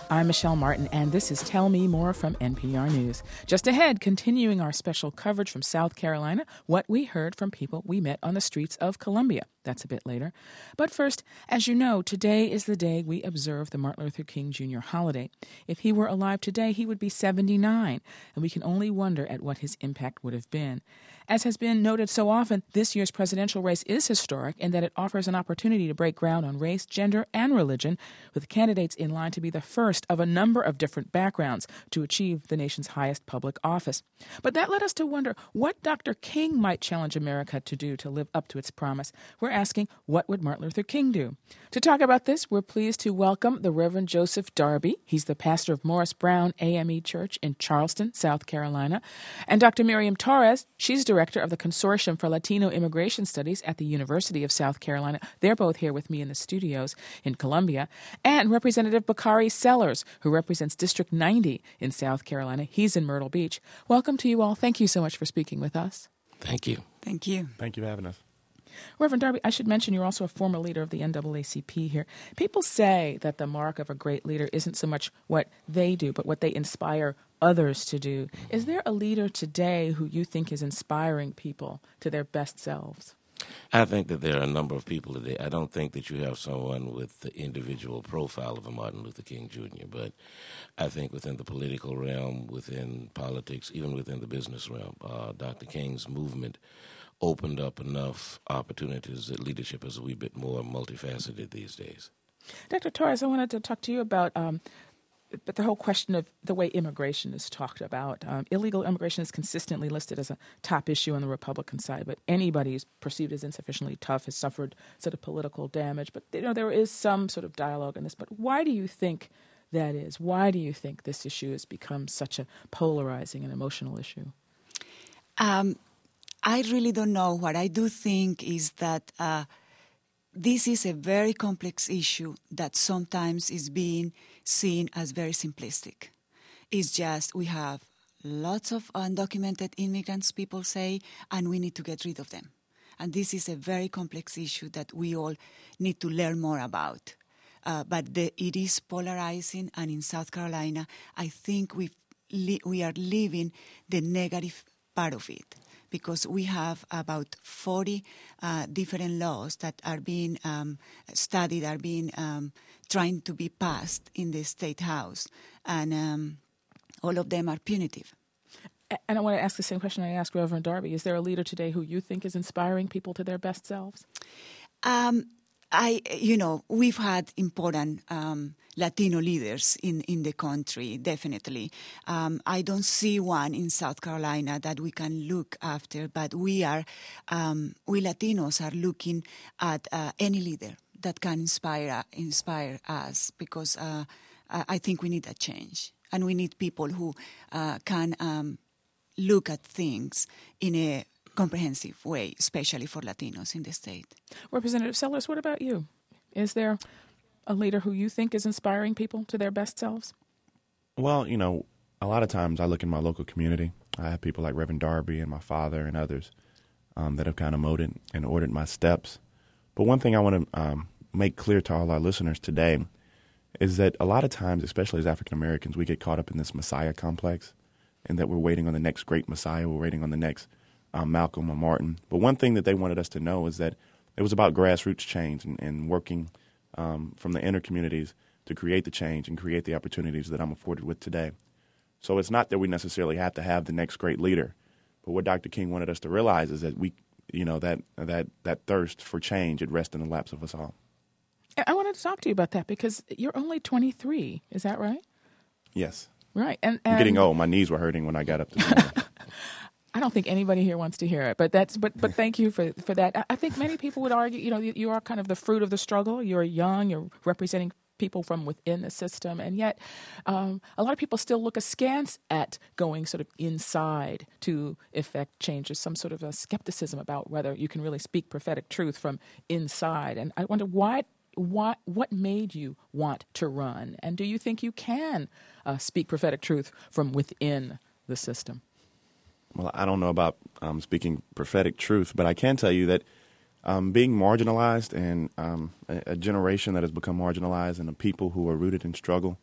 I'm Michelle Martin, and this is Tell Me More from NPR News. Just ahead, continuing our special coverage from South Carolina, what we heard from people we met on the streets of Columbia. That's a bit later. But first, as you know, today is the day we observe the Martin Luther King Jr. holiday. If he were alive today, he would be 79, and we can only wonder at what his impact would have been. As has been noted so often, this year's presidential race is historic in that it offers an opportunity to break ground on race, gender, and religion, with candidates in line to be the first of a number of different backgrounds to achieve the nation's highest public office. But that led us to wonder what Dr. King might challenge America to do to live up to its promise. We're asking, what would Martin Luther King do? To talk about this, we're pleased to welcome the Reverend Joseph Darby. He's the pastor of Morris Brown AME Church in Charleston, South Carolina. And Dr. Miriam Torres, she's director of the Consortium for Latino Immigration Studies at the University of South Carolina. They're both here with me in the studios in Columbia. And Representative Bakari Sellers, who represents District 90 in South Carolina. He's in Myrtle Beach. Welcome to you all. Thank you so much for speaking with us. Thank you. Thank you. Thank you for having us. Reverend Darby, I should mention you're also a former leader of the NAACP here. People say that the mark of a great leader isn't so much what they do, but what they inspire others to do. Is there a leader today who you think is inspiring people to their best selves? I think that there are a number of people today. I don't think that you have someone with the individual profile of a Martin Luther King Jr., but I think within the political realm, within politics, even within the business realm, Dr. King's movement opened up enough opportunities that leadership is a wee bit more multifaceted these days. Dr. Torres, I wanted to talk to you about but the whole question of the way immigration is talked about. Illegal immigration is consistently listed as a top issue on the Republican side, but anybody who's perceived as insufficiently tough has suffered sort of political damage. But there is some sort of dialogue in this. But why do you think that is? Why do you think this issue has become such a polarizing and emotional issue? I really don't know. What I do think is that this is a very complex issue that sometimes is being seen as very simplistic. It's just we have lots of undocumented immigrants, people say, and we need to get rid of them. And this is a very complex issue that we all need to learn more about. But it is polarizing, and in South Carolina, I think we are living the negative part of it, because we have about 40 different laws that are being studied, are being trying to be passed in the State House, and all of them are punitive. And I want to ask the same question I asked Reverend Darby. Is there a leader today who you think is inspiring people to their best selves? We've had important Latino leaders in the country, definitely. I don't see one in South Carolina that we can look after, but we Latinos are looking at any leader that can inspire us, because I think we need a change, and we need people who can look at things in a comprehensive way, especially for Latinos in the state. Representative Sellers, what about you? Is there a leader who you think is inspiring people to their best selves? Well, a lot of times I look in my local community. I have people like Reverend Darby and my father and others that have kind of molded and ordered my steps. But one thing I want to make clear to all our listeners today is that a lot of times, especially as African Americans, we get caught up in this Messiah complex, and that we're waiting on the next great Messiah, we're waiting on the next Malcolm or Martin. But one thing that they wanted us to know is that it was about grassroots change and working from the inner communities to create the change and create the opportunities that I'm afforded with today. So it's not that we necessarily have to have the next great leader, but what Dr. King wanted us to realize is that we, that thirst for change, it rests in the laps of us all. I wanted to talk to you about that because you're only 23. Is that right? Yes. Right. And I'm getting old. My knees were hurting when I got up this morning. I don't think anybody here wants to hear it, but thank you for that. I think many people would argue, you are kind of the fruit of the struggle. You're young, you're representing people from within the system, and yet a lot of people still look askance at going sort of inside to effect change. There's some sort of a skepticism about whether you can really speak prophetic truth from inside. And I wonder what made you want to run, and do you think you can speak prophetic truth from within the system? Well, I don't know about speaking prophetic truth, but I can tell you that being marginalized and a generation that has become marginalized and the people who are rooted in struggle,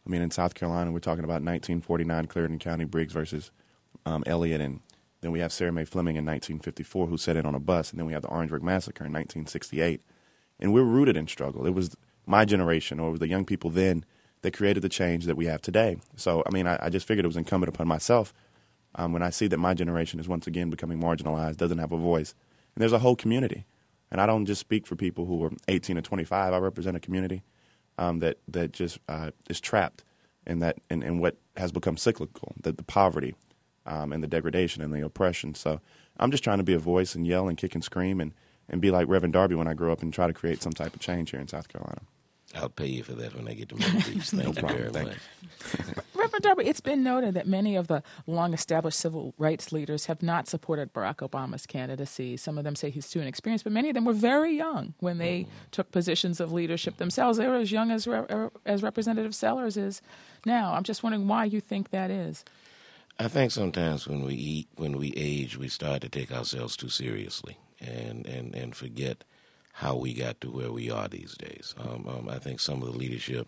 I mean, in South Carolina, we're talking about 1949 Clarendon County Briggs versus Elliott, and then we have Sarah Mae Fleming in 1954 who set in on a bus, and then we have the Orangeburg Massacre in 1968. And we're rooted in struggle. It was my generation, or it was the young people then, that created the change that we have today. So, I mean, I just figured it was incumbent upon myself when I see that my generation is once again becoming marginalized, doesn't have a voice. And there's a whole community. And I don't just speak for people who are 18 or 25. I represent a community that just is trapped in what has become cyclical, the poverty and the degradation and the oppression. So I'm just trying to be a voice and yell and kick and scream and be like Reverend Darby when I grow up and try to create some type of change here in South Carolina. I'll pay you for that when I get to Myrtle Beach. Thank you very much. Reverend Darby, it's been noted that many of the long-established civil rights leaders have not supported Barack Obama's candidacy. Some of them say he's too inexperienced, but many of them were very young when they took positions of leadership themselves. They were as young as Representative Sellers is now. I'm just wondering why you think that is. I think sometimes when we age, we start to take ourselves too seriously and forget how we got to where we are these days. I think some of the leadership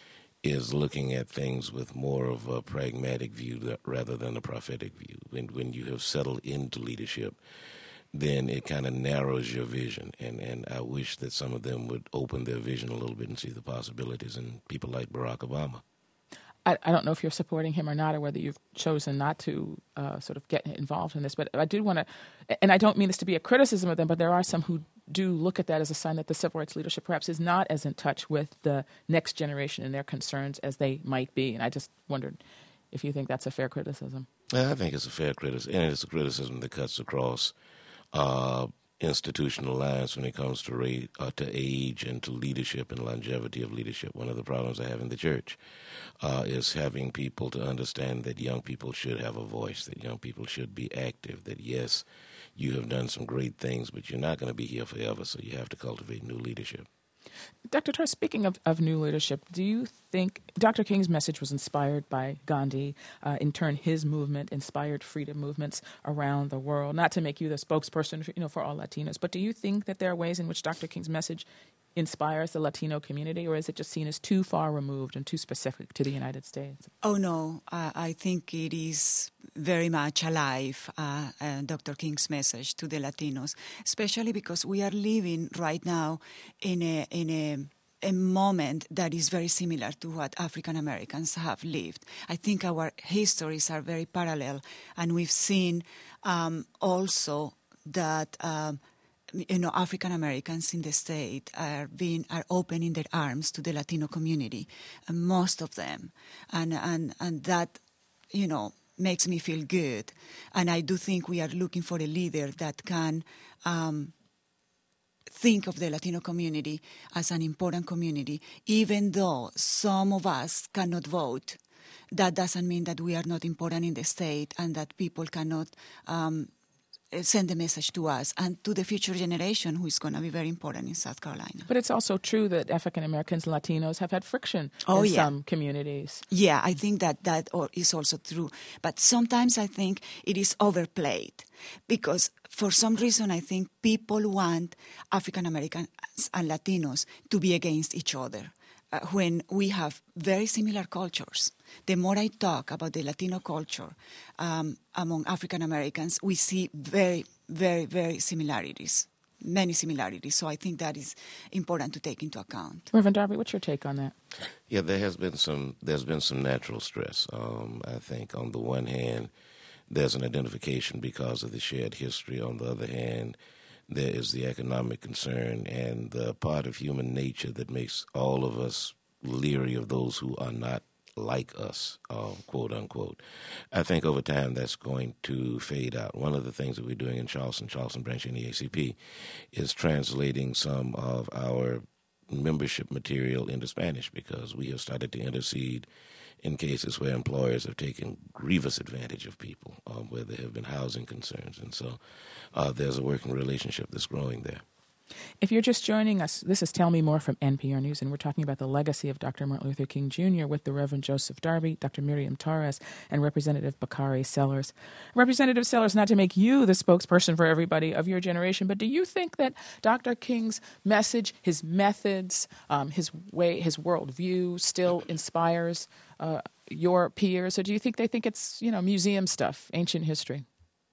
is looking at things with more of a pragmatic view rather than a prophetic view. When you have settled into leadership, then it kind of narrows your vision. And I wish that some of them would open their vision a little bit and see the possibilities in people like Barack Obama. I don't know if you're supporting him or not, or whether you've chosen not to sort of get involved in this, but I do want to, and I don't mean this to be a criticism of them, but there are some who do look at that as a sign that the civil rights leadership perhaps is not as in touch with the next generation and their concerns as they might be. And I just wondered if you think that's a fair criticism. I think it's a fair criticism, and it's a criticism that cuts across institutional lines when it comes to age and to leadership and longevity of leadership. One of the problems I have in the church is having people to understand that young people should have a voice, that young people should be active, that yes, you have done some great things, but you're not going to be here forever, so you have to cultivate new leadership. Dr. Torres, speaking of new leadership, do you think Dr. King's message was inspired by Gandhi? In turn, his movement inspired freedom movements around the world. Not to make you the spokesperson, for all Latinos, but do you think that there are ways in which Dr. King's message inspires the Latino community, or is it just seen as too far removed and too specific to the United States? Oh, no. I think it is very much alive, Dr. King's message to the Latinos, especially because we are living right now in a moment that is very similar to what African Americans have lived. I think our histories are very parallel, and we've seen also that African Americans in the state are opening their arms to the Latino community, most of them, and that makes me feel good. And I do think we are looking for a leader that can think of the Latino community as an important community, even though some of us cannot vote. That doesn't mean that we are not important in the state and that people cannot send a message to us and to the future generation, who is going to be very important in South Carolina. But it's also true that African Americans and Latinos have had friction in some communities. Yeah, I think that is also true. But sometimes I think it is overplayed because for some reason I think people want African Americans and Latinos to be against each other. When we have very similar cultures. The more I talk about the Latino culture among African Americans, we see very, very, very many similarities. So I think that is important to take into account. Reverend Darby, what's your take on that? Yeah, there's been some natural stress. I think on the one hand, there's an identification because of the shared history. On the other hand, there is the economic concern and the part of human nature that makes all of us leery of those who are not like us, quote unquote. I think over time that's going to fade out. One of the things that we're doing in Charleston branch in the ACP, is translating some of our membership material into Spanish because we have started to intercede in cases where employers have taken grievous advantage of people, where there have been housing concerns. And so there's a working relationship that's growing there. If you're just joining us, this is Tell Me More from NPR News, and we're talking about the legacy of Dr. Martin Luther King Jr. with the Reverend Joseph Darby, Dr. Miriam Torres, and Representative Bakari Sellers. Representative Sellers, not to make you the spokesperson for everybody of your generation, but do you think that Dr. King's message, his methods, his worldview still inspires your peers, or do you think they think it's, museum stuff, ancient history?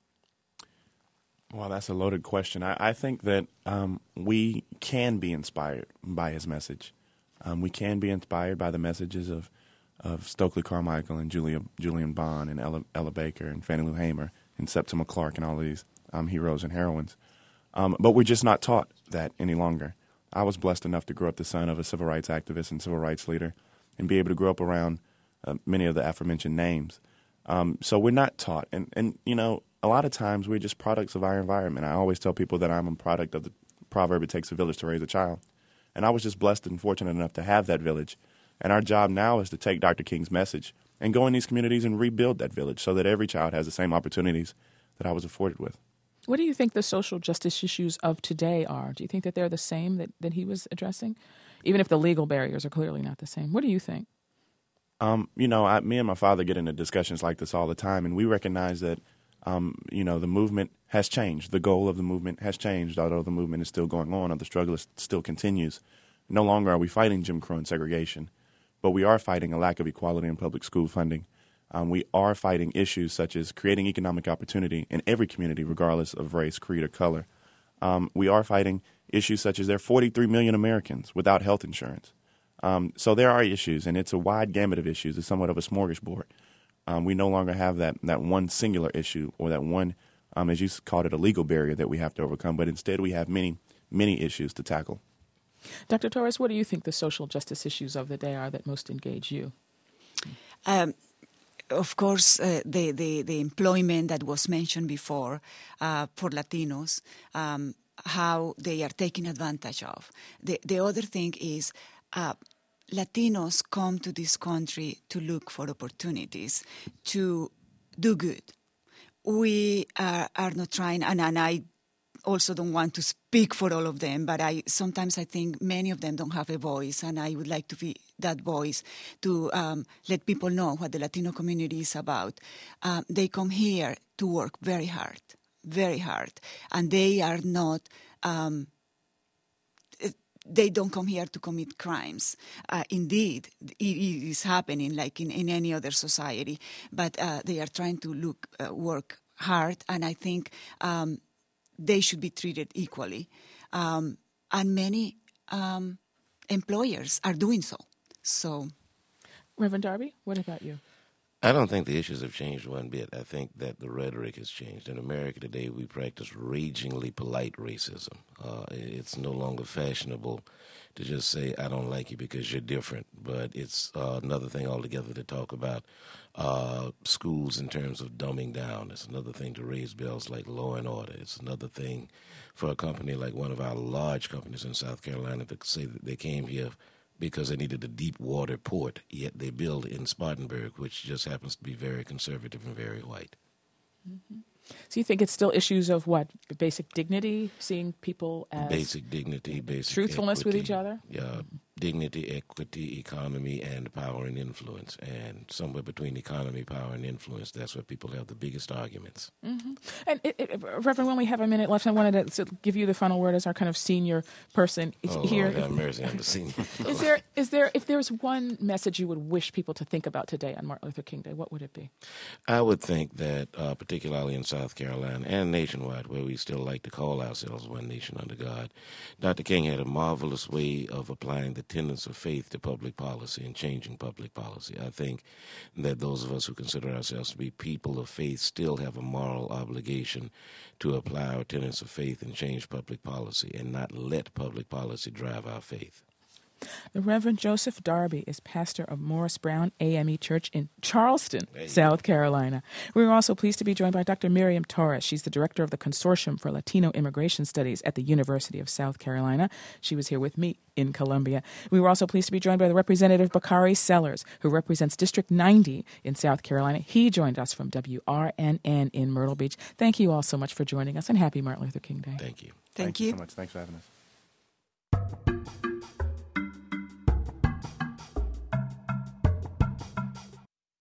Well, that's a loaded question. I think that we can be inspired by his message. We can be inspired by the messages of Stokely Carmichael and Julian Bond and Ella Baker and Fannie Lou Hamer and Septima Clark and all of these heroes and heroines. But we're just not taught that any longer. I was blessed enough to grow up the son of a civil rights activist and civil rights leader and be able to grow up around many of the aforementioned names. So we're not taught. And a lot of times we're just products of our environment. I always tell people that I'm a product of the proverb, it takes a village to raise a child. And I was just blessed and fortunate enough to have that village. And our job now is to take Dr. King's message and go in these communities and rebuild that village so that every child has the same opportunities that I was afforded with. What do you think the social justice issues of today are? Do you think that they're the same that he was addressing? Even if the legal barriers are clearly not the same. What do you think? Me and my father get into discussions like this all the time, and we recognize that the movement has changed. The goal of the movement has changed, although the movement is still going on, or the struggle still continues. No longer are we fighting Jim Crow and segregation, but we are fighting a lack of equality in public school funding. We are fighting issues such as creating economic opportunity in every community, regardless of race, creed, or color. We are fighting issues such as there are 43 million Americans without health insurance. So there are issues, and it's a wide gamut of issues. It's somewhat of a smorgasbord. We no longer have that one singular issue or that one, as you called it, a legal barrier that we have to overcome, but instead we have many, many issues to tackle. Dr. Torres, what do you think the social justice issues of the day are that most engage you? Of course, the employment that was mentioned before for Latinos, how they are taken advantage of. The other thing is Latinos come to this country to look for opportunities, to do good. We are not trying, and I also don't want to speak for all of them, but sometimes I think many of them don't have a voice, and I would like to be that voice to let people know what the Latino community is about. They come here to work very hard, and they are not... They don't come here to commit crimes. Indeed, it is happening like in any other society, but they are trying to work hard, and I think they should be treated equally. And many employers are doing so. So, Reverend Darby, what about you? I don't think the issues have changed one bit. I think that the rhetoric has changed. In America today, we practice ragingly polite racism. It's no longer fashionable to just say, I don't like you because you're different. But it's another thing altogether to talk about schools in terms of dumbing down. It's another thing to raise bells like law and order. It's another thing for a company like one of our large companies in South Carolina to say that they came here because they needed a deep water port, yet they build in Spartanburg, which just happens to be very conservative and very white. Mm-hmm. So you think it's still issues of what? Basic dignity, seeing people as... Basic dignity, basic truthfulness equity, with each other? Yeah, dignity, equity, economy, and power and influence. And somewhere between economy, power, and influence, that's where people have the biggest arguments. Mm-hmm. And Reverend, when we have a minute left, I wanted to give you the final word as our kind of senior person here. Lord have mercy, I'm the senior. Is there, if there's one message you would wish people to think about today on Martin Luther King Day, what would it be? I would think that, particularly in South Carolina and nationwide, where we still like to call ourselves one nation under God, Dr. King had a marvelous way of applying the tenets of faith to public policy and changing public policy. I think that those of us who consider ourselves to be people of faith still have a moral obligation to apply our tenets of faith and change public policy and not let public policy drive our faith. The Reverend Joseph Darby is pastor of Morris Brown AME Church in Charleston, South Carolina. We were also pleased to be joined by Dr. Miriam Torres. She's the director of the Consortium for Latino Immigration Studies at the University of South Carolina. She was here with me in Columbia. We were also pleased to be joined by the Representative Bakari Sellers, who represents District 90 in South Carolina. He joined us from WRNN in Myrtle Beach. Thank you all so much for joining us, and happy Martin Luther King Day. Thank you. Thank you so much. Thanks for having us.